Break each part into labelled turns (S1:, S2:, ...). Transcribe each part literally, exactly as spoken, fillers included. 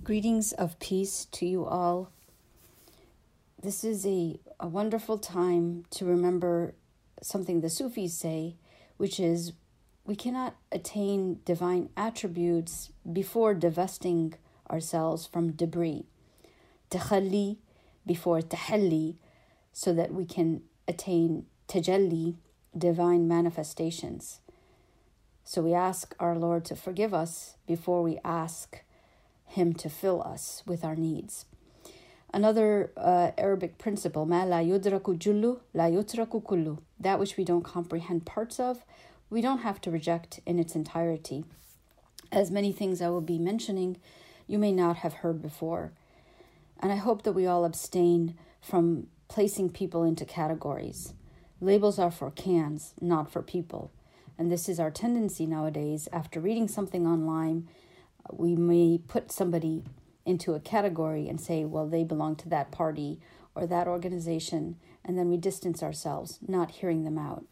S1: Greetings of peace to you all. This is a, a wonderful time to remember something the Sufis say, which is we cannot attain divine attributes before divesting ourselves from debris. Takhalli before tahalli, so that we can attain tajalli, divine manifestations. So we ask our Lord to forgive us before we ask Him to fill us with our needs. Another uh, Arabic principle, ma la yudraku jullu, la yutraku kullu. That which we don't comprehend parts of, we don't have to reject in its entirety. As many things I will be mentioning, you may not have heard before. And I hope that we all abstain from placing people into categories. Labels are for cans, not for people. And this is our tendency nowadays. After reading something online, we may put somebody into a category and say, well, they belong to that party or that organization, and then we distance ourselves, not hearing them out.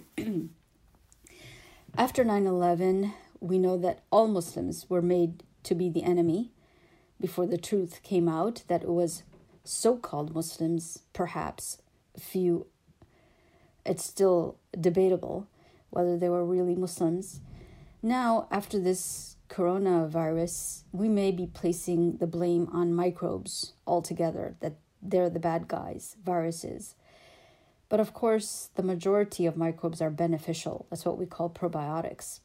S1: After nine eleven, we know that all Muslims were made to be the enemy before the truth came out that it was so-called Muslims, perhaps few, it's still debatable whether they were really Muslims. Now, after this coronavirus, we may be placing the blame on microbes altogether, that they're the bad guys, viruses. But of course, the majority of microbes are beneficial. That's what we call probiotics.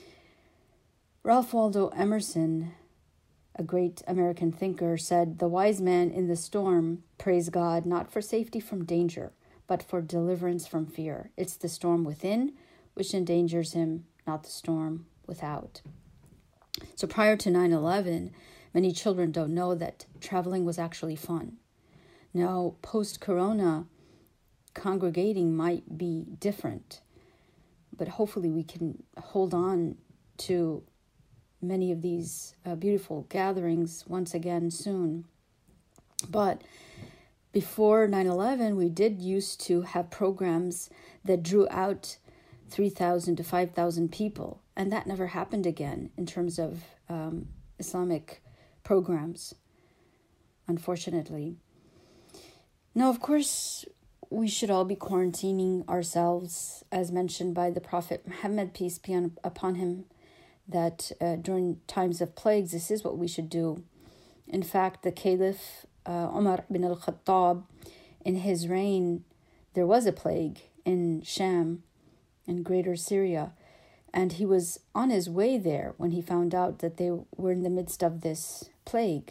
S1: Ralph Waldo Emerson, a great American thinker, said, "The wise man in the storm prays God not for safety from danger, but for deliverance from fear. It's the storm within which endangers him, not the storm without." So prior to nine eleven, many children don't know that traveling was actually fun. Now, post-corona, congregating might be different, but hopefully we can hold on to many of these uh, beautiful gatherings once again soon. But before nine eleven, we did used to have programs that drew out three thousand to five thousand people. And that never happened again in terms of um, Islamic programs, unfortunately. Now, of course, we should all be quarantining ourselves, as mentioned by the Prophet Muhammad, peace be upon him, that uh, during times of plagues, this is what we should do. In fact, the Caliph uh, Umar bin al-Khattab, in his reign, there was a plague in Sham, in Greater Syria. And he was on his way there when he found out that they were in the midst of this plague.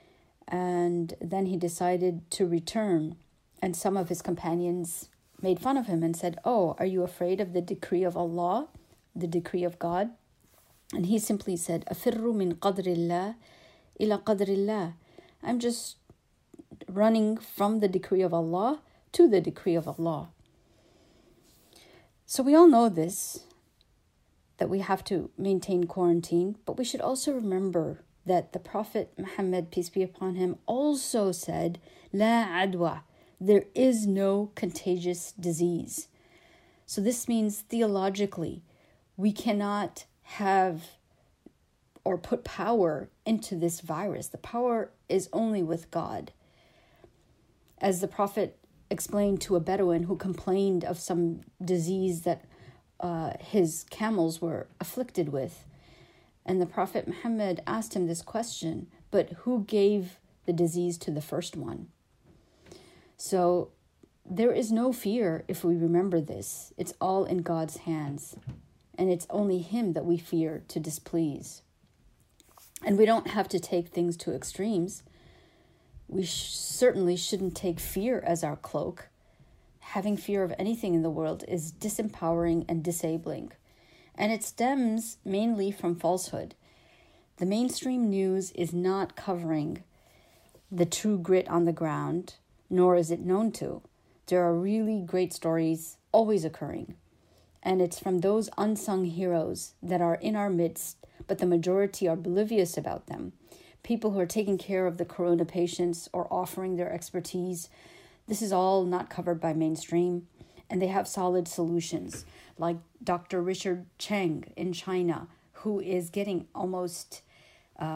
S1: And then he decided to return. And some of his companions made fun of him and said, "Oh, are you afraid of the decree of Allah, the decree of God?" And he simply said, "Afirru min qadrillah ila qadrillah." I'm just running from the decree of Allah to the decree of Allah. So we all know this, that we have to maintain quarantine, but we should also remember that the Prophet Muhammad, peace be upon him, also said, "La adwa," there is no contagious disease. So this means theologically, we cannot have or put power into this virus. The power is only with God. As the Prophet explained to a Bedouin who complained of some disease that Uh, his camels were afflicted with. And the Prophet Muhammad asked him this question, but who gave the disease to the first one? So there is no fear if we remember this. It's all in God's hands. And it's only Him that we fear to displease. And we don't have to take things to extremes. We sh- certainly shouldn't take fear as our cloak. Having fear of anything in the world is disempowering and disabling. And it stems mainly from falsehood. The mainstream news is not covering the true grit on the ground, nor is it known to. There are really great stories always occurring. And it's from those unsung heroes that are in our midst, but the majority are oblivious about them. People who are taking care of the corona patients or offering their expertise. This is all not covered by mainstream, and they have solid solutions, like Doctor Richard Cheng in China, who is getting almost uh,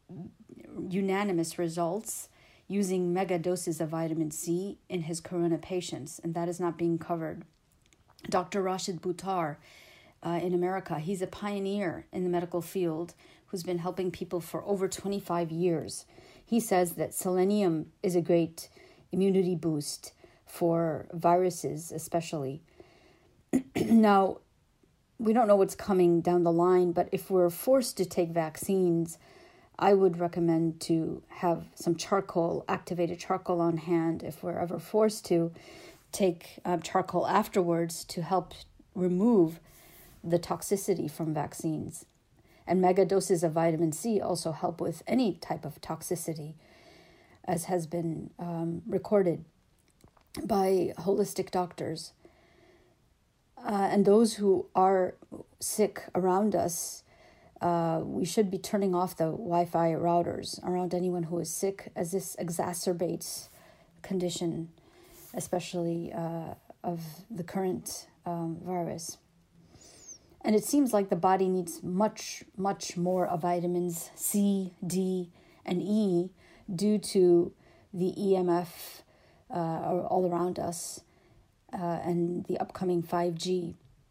S1: unanimous results using mega doses of vitamin C in his corona patients, and that is not being covered. Doctor Rashid Buttar uh, in America, he's a pioneer in the medical field who's been helping people for over twenty-five years. He says that selenium is a great immunity boost for viruses, especially. Now, we don't know what's coming down the line, but if we're forced to take vaccines, I would recommend to have some charcoal, activated charcoal on hand if we're ever forced to take uh, charcoal afterwards to help remove the toxicity from vaccines. And mega doses of vitamin C also help with any type of toxicity, as has been um, recorded by holistic doctors. Uh, and those who are sick around us, uh, we should be turning off the Wi-Fi routers around anyone who is sick, as this exacerbates condition, especially uh, of the current um, virus. And it seems like the body needs much, much more of vitamins C, D, and E due to the E M F uh, all around us uh, and the upcoming five G.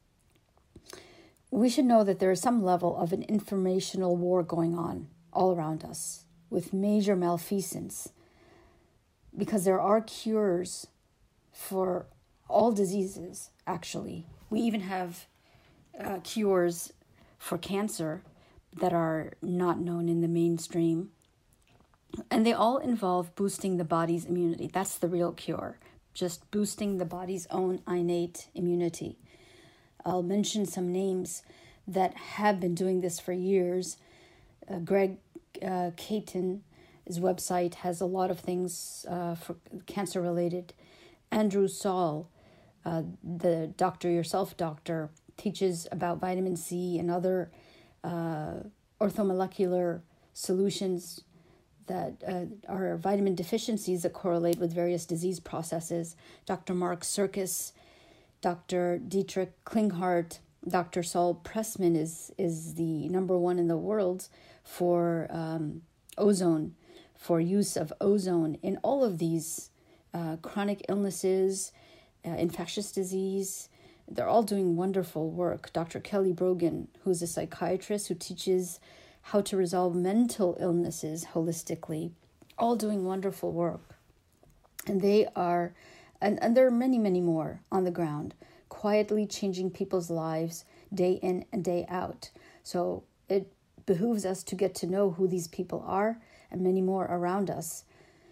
S1: We should know that there is some level of an informational war going on all around us with major malfeasance, because there are cures for all diseases, actually. We even have uh, cures for cancer that are not known in the mainstream. And they all involve boosting the body's immunity. That's the real cure, just boosting the body's own innate immunity. I'll mention some names that have been doing this for years. Uh, Greg uh, Caton, his website has a lot of things uh, for cancer-related. Andrew Saul, uh, the Doctor Yourself doctor, teaches about vitamin C and other uh, orthomolecular solutions that uh, are vitamin deficiencies that correlate with various disease processes. Doctor Mark Serkis, Doctor Dietrich Klinghardt, Doctor Saul Pressman is is the number one in the world for um, ozone, for use of ozone in all of these uh, chronic illnesses, uh, infectious disease. They're all doing wonderful work. Doctor Kelly Brogan, who's a psychiatrist who teaches how to resolve mental illnesses holistically, all doing wonderful work. And they are, and, and there are many, many more on the ground, quietly changing people's lives day in and day out. So it behooves us to get to know who these people are, and many more around us.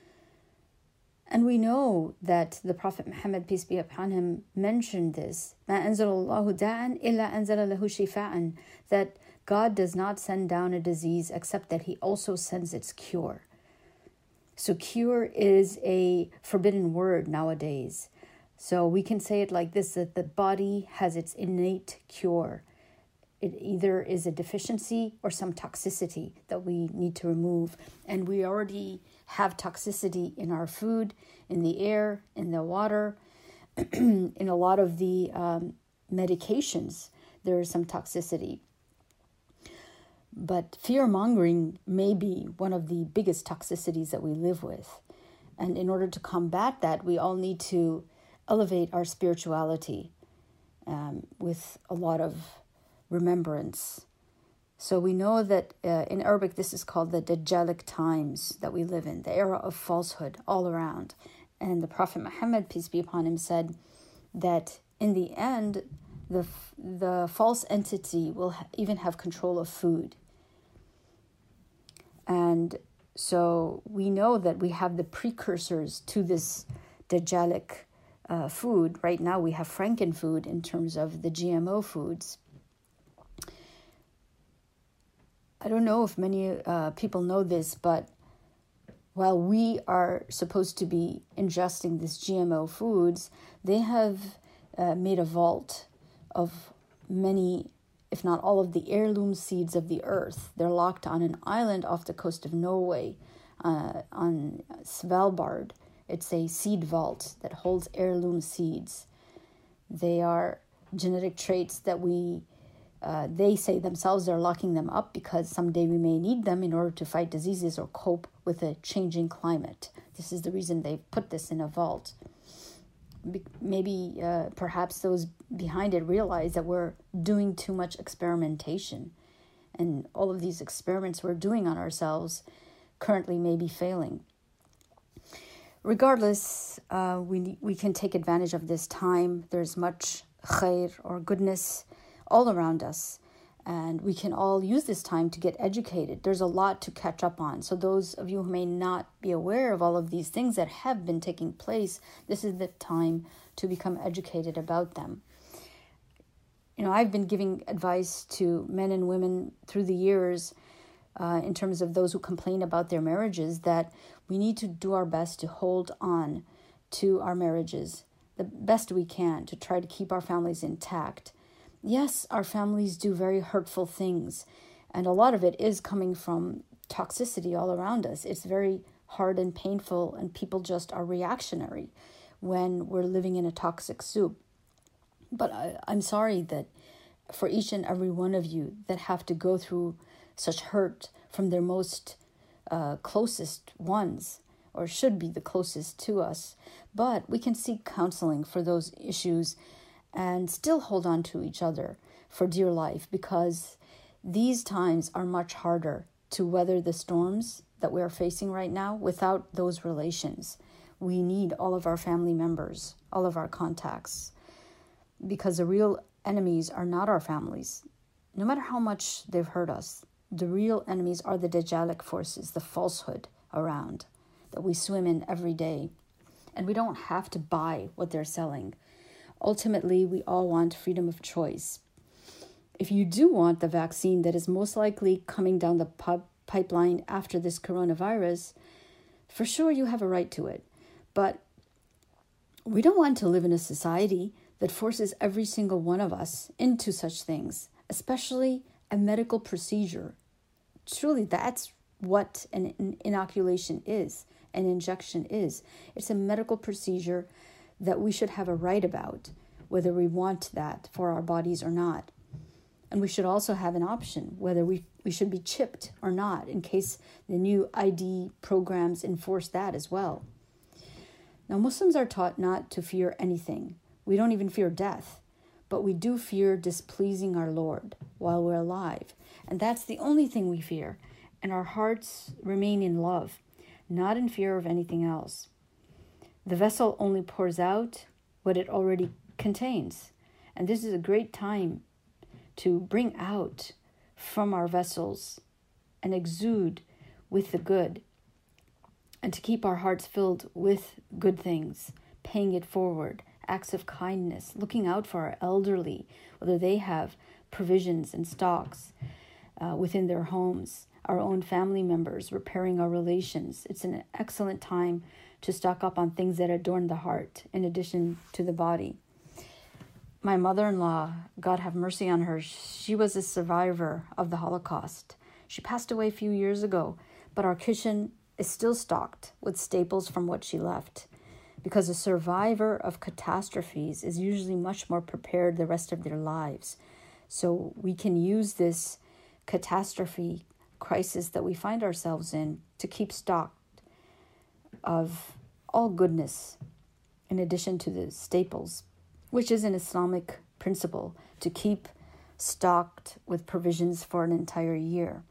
S1: And we know that the Prophet Muhammad, peace be upon him, mentioned this, مَا أَنزَلَ اللَّهُ دَاءً إِلَّا أَنزَلَ لَهُ شِفَاءً, that God does not send down a disease except that he also sends its cure. So cure is a forbidden word nowadays. So we can say it like this, that the body has its innate cure. It either is a deficiency or some toxicity that we need to remove. And we already have toxicity in our food, in the air, in the water, in a lot of the um, medications. There is some toxicity. But fear-mongering may be one of the biggest toxicities that we live with. And in order to combat that, we all need to elevate our spirituality um, with a lot of remembrance. So we know that uh, in Arabic, this is called the Dajjalic times that we live in, the era of falsehood all around. And the Prophet Muhammad, peace be upon him, said that in the end, the the false entity will ha- even have control of food. And so we know that we have the precursors to this Dajjalic uh, food. Right now we have Frankenfood in terms of the G M O foods. I don't know if many uh, people know this, but while we are supposed to be ingesting this G M O foods, they have uh, made a vault of many, if not all of the heirloom seeds of the earth. They're locked on an island off the coast of Norway, uh, on Svalbard. It's a seed vault that holds heirloom seeds. They are genetic traits that we Uh, they say themselves they're locking them up because someday we may need them in order to fight diseases or cope with a changing climate. This is the reason they've put this in a vault. Be- maybe uh, perhaps those behind it realize that we're doing too much experimentation, and all of these experiments we're doing on ourselves currently may be failing. Regardless, uh, we we can take advantage of this time. There's much khair or goodness all around us, and we can all use this time to get educated. There's a lot to catch up on. So those of you who may not be aware of all of these things that have been taking place, this is the time to become educated about them. You know, I've been giving advice to men and women through the years uh, in terms of those who complain about their marriages, that we need to do our best to hold on to our marriages the best we can to try to keep our families intact. Yes, our families do very hurtful things, and a lot of it is coming from toxicity all around us. It's very hard and painful, and people just are reactionary when we're living in a toxic soup. But I, I'm sorry that for each and every one of you that have to go through such hurt from their most uh, closest ones, or should be the closest to us. But we can seek counseling for those issues and still hold on to each other for dear life, because these times are much harder to weather the storms that we are facing right now without those relations. We need all of our family members, all of our contacts, because the real enemies are not our families. No matter how much they've hurt us, the real enemies are the Dajjalic forces, the falsehood around that we swim in every day. And we don't have to buy what they're selling. Ultimately, we all want freedom of choice. If you do want the vaccine that is most likely coming down the pub- pipeline after this coronavirus, for sure you have a right to it. But we don't want to live in a society that forces every single one of us into such things, especially a medical procedure. Truly, that's what an, an inoculation is, an injection is. It's a medical procedure that we should have a right about, whether we want that for our bodies or not. And we should also have an option, whether we, we should be chipped or not, in case the new I D programs enforce that as well. Now, Muslims are taught not to fear anything. We don't even fear death, but we do fear displeasing our Lord while we're alive. And that's the only thing we fear. And our hearts remain in love, not in fear of anything else. The vessel only pours out what it already contains. And this is a great time to bring out from our vessels and exude with the good, and to keep our hearts filled with good things, paying it forward, acts of kindness, looking out for our elderly, whether they have provisions and stocks uh, within their homes, our own family members, repairing our relations. It's an excellent time to stock up on things that adorn the heart in addition to the body. My mother-in-law, God have mercy on her, she was a survivor of the Holocaust. She passed away a few years ago, but our kitchen is still stocked with staples from what she left, because a survivor of catastrophes is usually much more prepared the rest of their lives. So we can use this catastrophe crisis that we find ourselves in to keep stock of all goodness, in addition to the staples, which is an Islamic principle, to keep stocked with provisions for an entire year.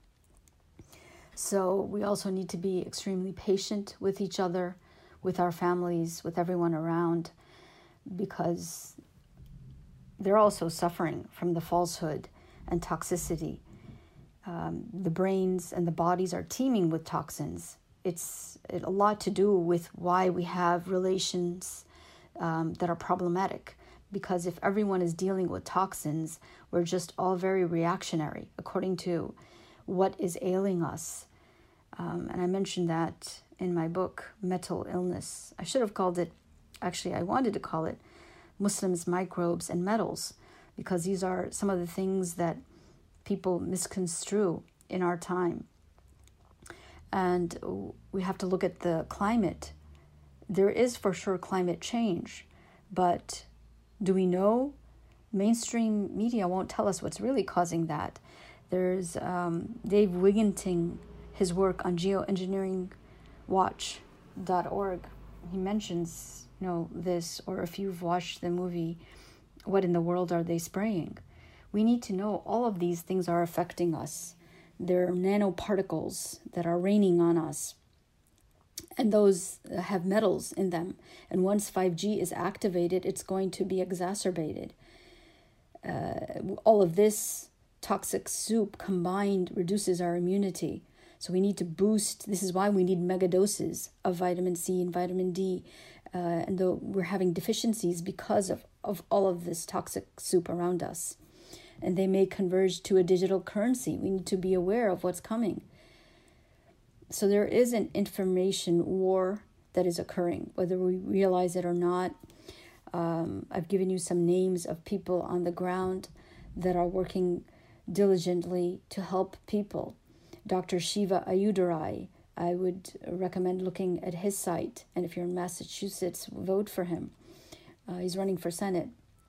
S1: So we also need to be extremely patient with each other, with our families, with everyone around, because they're also suffering from the falsehood and toxicity. Um, the brains and the bodies are teeming with toxins. It's a lot to do with why we have relations um, that are problematic. Because if everyone is dealing with toxins, we're just all very reactionary according to what is ailing us. Um, and I mentioned that in my book, Mental Illness. I should have called it, actually I wanted to call it Muslims, Microbes, and Metals, because these are some of the things that people misconstrue in our time. And we have to look at the climate. There is for sure climate change, but do we know mainstream media won't tell us what's really causing that. There's um, Dave Wigginton, his work on geoengineering watch dot org. He mentions, you know, this, or if you've watched the movie, What in the World Are They Spraying? We need to know all of these things are affecting us. They're nanoparticles that are raining on us. And those have metals in them. And once five G is activated, it's going to be exacerbated. Uh, all of this toxic soup combined reduces our immunity. So we need to boost. This is why we need mega doses of vitamin C and vitamin D. Uh, and though we're having deficiencies because of, of all of this toxic soup around us. And they may converge to a digital currency. We need to be aware of what's coming. So there is an information war that is occurring, whether we realize it or not. Um, I've given you some names of people on the ground that are working diligently to help people. Doctor Shiva Ayudurai, I would recommend looking at his site. And if you're in Massachusetts, vote for him. Uh, he's running for Senate.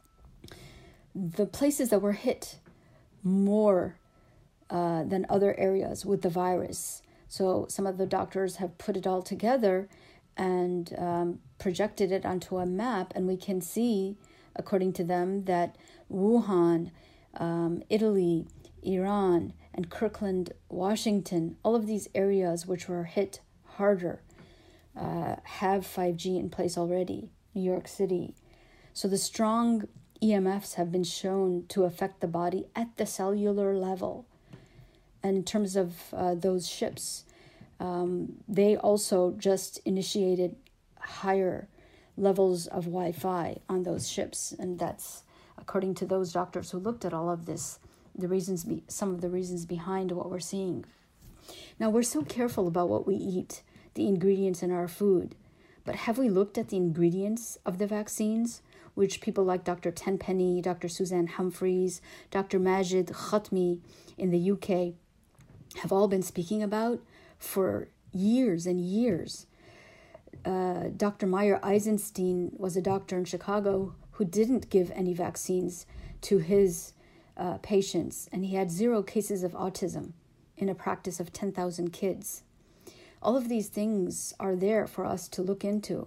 S1: The places that were hit more uh, than other areas with the virus. So some of the doctors have put it all together and um, projected it onto a map, and we can see, according to them, that Wuhan, um, Italy, Iran, and Kirkland, Washington, all of these areas which were hit harder, uh, have five G in place already. New York City. So the strong E M Fs have been shown to affect the body at the cellular level. And in terms of uh, those ships, um, they also just initiated higher levels of Wi-Fi on those ships. And that's, according to those doctors who looked at all of this, the reasons, be, some of the reasons behind what we're seeing. Now, we're so careful about what we eat, the ingredients in our food. But have we looked at the ingredients of the vaccines, which people like Doctor Tenpenny, Doctor Suzanne Humphreys, Doctor Majid Khatmi in the U K have all been speaking about for years and years? Uh, Doctor Meyer Eisenstein was a doctor in Chicago who didn't give any vaccines to his uh, patients, and he had zero cases of autism in a practice of ten thousand kids. All of these things are there for us to look into.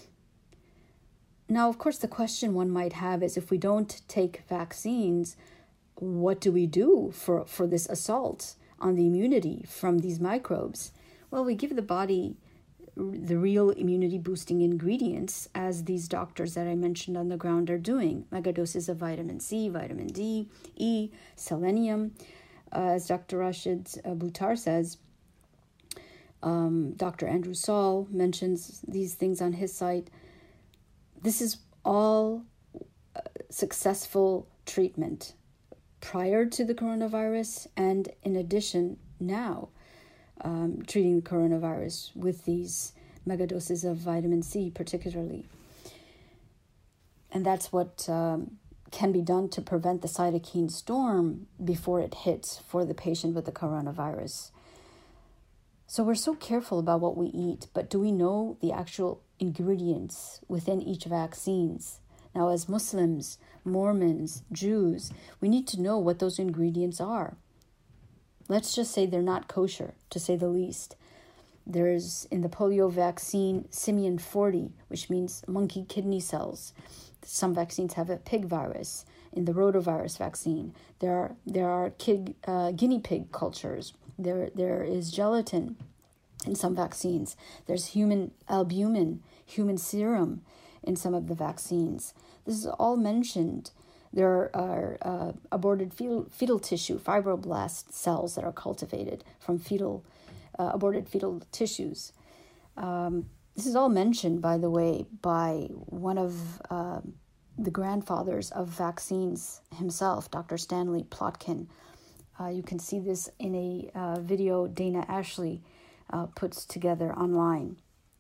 S1: Now, of course, the question one might have is, if we don't take vaccines, what do we do for, for this assault on the immunity from these microbes? Well, we give the body the real immunity boosting ingredients, as these doctors that I mentioned on the ground are doing. Mega doses of vitamin C, vitamin D, E, selenium. Uh, as Doctor Rashid uh, Buttar says, um, Doctor Andrew Saul mentions these things on his site. This is all uh, successful treatment prior to the coronavirus, and in addition now, um, treating the coronavirus with these megadoses of vitamin C particularly. And that's what um, can be done to prevent the cytokine storm before it hits for the patient with the coronavirus. So we're so careful about what we eat, but do we know the actual ingredients within each vaccines? Now, as Muslims, Mormons, Jews, we need to know what those ingredients are. Let's just say they're not kosher, to say the least. There's, in the polio vaccine, simian forty, which means monkey kidney cells. Some vaccines have a pig virus. In the rotavirus vaccine, there are there are kid, uh, guinea pig cultures. There there is gelatin in some vaccines. There's human albumin, human serum in some of the vaccines. This is all mentioned. There are uh, aborted fetal, fetal tissue, fibroblast cells that are cultivated from fetal uh, aborted fetal tissues. Um, this is all mentioned, by the way, by one of uh, the grandfathers of vaccines himself, Doctor Stanley Plotkin. Uh, you can see this in a uh, video Dana Ashley uh, puts together online.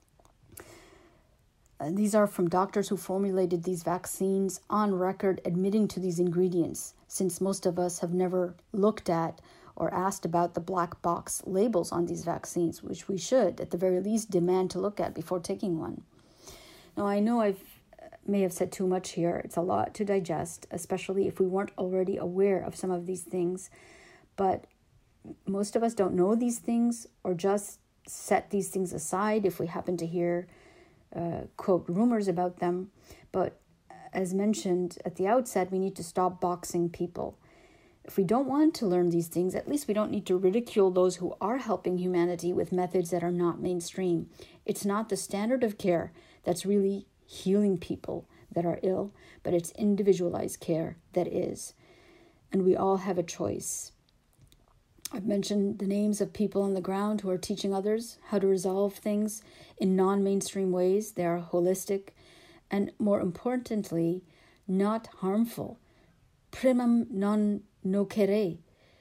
S1: Uh, these are from doctors who formulated these vaccines on record, admitting to these ingredients, since most of us have never looked at or asked about the black box labels on these vaccines, which we should, at the very least, demand to look at before taking one. Now, I know I've may have said too much here. It's a lot to digest, especially if we weren't already aware of some of these things. But most of us don't know these things, or just set these things aside if we happen to hear, uh, quote, rumors about them. But as mentioned at the outset, we need to stop boxing people. If we don't want to learn these things, at least we don't need to ridicule those who are helping humanity with methods that are not mainstream. It's not the standard of care that's really healing people that are ill, but it's individualized care that is. And we all have a choice. I've mentioned the names of people on the ground who are teaching others how to resolve things in non-mainstream ways. They are holistic and, more importantly, not harmful. Primum non nocere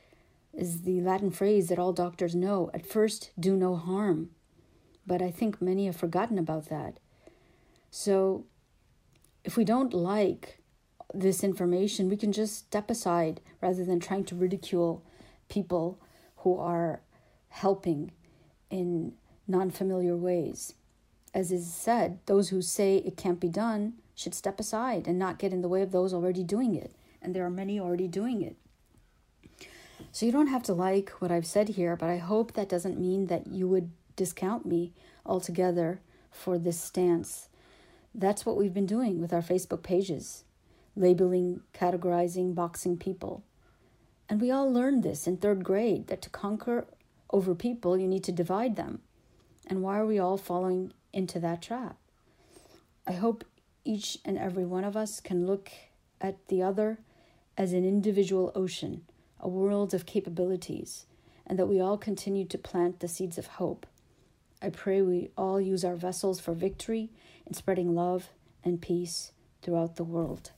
S1: is the Latin phrase that all doctors know. At first, do no harm. But I think many have forgotten about that. So if we don't like this information, we can just step aside rather than trying to ridicule people who are helping in non-familiar ways. As is said, those who say it can't be done should step aside and not get in the way of those already doing it. And there are many already doing it. So you don't have to like what I've said here, but I hope that doesn't mean that you would discount me altogether for this stance. That's what we've been doing with our Facebook pages, labeling, categorizing, boxing people. And we all learned this in third grade, that to conquer over people, you need to divide them. And why are we all falling into that trap? I hope each and every one of us can look at the other as an individual ocean, a world of capabilities, and that we all continue to plant the seeds of hope. I pray we all use our vessels for victory in spreading love and peace throughout the world.